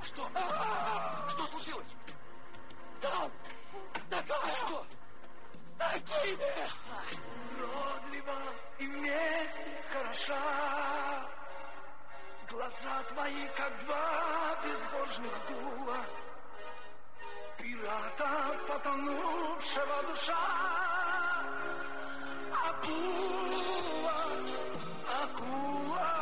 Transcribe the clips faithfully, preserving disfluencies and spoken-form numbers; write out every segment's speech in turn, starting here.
Что? Что случилось? Там такая! Что? С такими! Родлива и вместе хороша. Глаза твои, как два безбожных дула. Пирата, потонувшего душа. Акула, акула.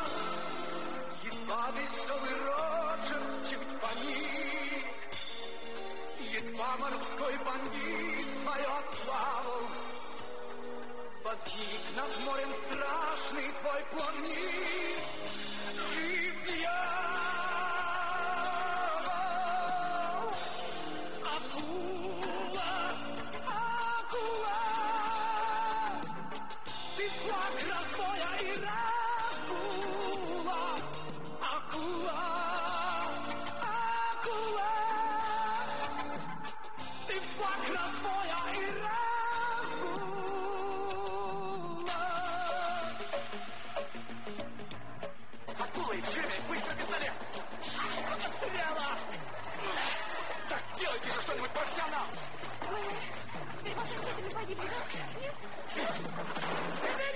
Едва веселый Роджерс чуть поник. Едва морской бандит свое отплавал. Возник над морем страшный твой плавник. Жив дьявол. Акула, акула. Ты флаг разбоя и разгула. Акула, акула. Ты флаг разбоя и разгула. Акула и Джимми, быстро пистолет! Потеряла! Так, делайте же что-нибудь, профессионал! Вы, вы ваши родители погибли, да? Нет?